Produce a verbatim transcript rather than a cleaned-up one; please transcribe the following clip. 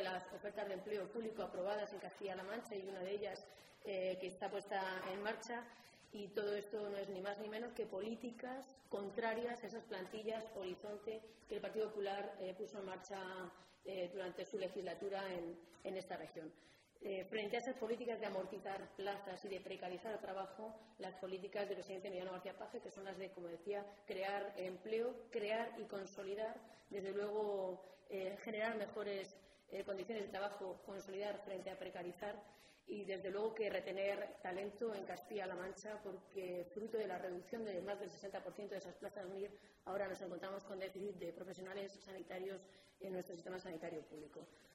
de las ofertas de empleo público aprobadas en Castilla-La Mancha y una de ellas eh, que está puesta en marcha. Y todo esto no es ni más ni menos que políticas contrarias a esas plantillas horizonte que el Partido Popular eh, puso en marcha eh, durante su legislatura en, en esta región. Eh, frente a esas políticas de amortizar plazas y de precarizar el trabajo, las políticas del presidente Emiliano García Paje, que son las de, como decía, crear empleo, crear y consolidar, desde luego eh, generar mejores eh, condiciones de trabajo, consolidar frente a precarizar, y desde luego que retener talento en Castilla-La Mancha, porque fruto de la reducción de más del sesenta por ciento de esas plazas M I R, ahora nos encontramos con déficit de profesionales sanitarios en nuestro sistema sanitario público.